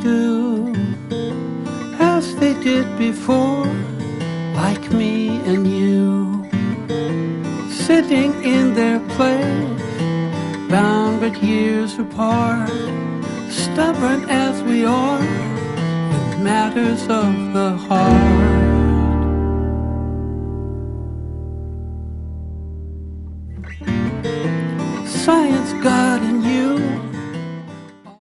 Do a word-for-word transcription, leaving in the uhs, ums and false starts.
do as they did before, like me and you, sitting in their place, bound but years apart, stubborn as we are with matters of the heart. Science, God, and you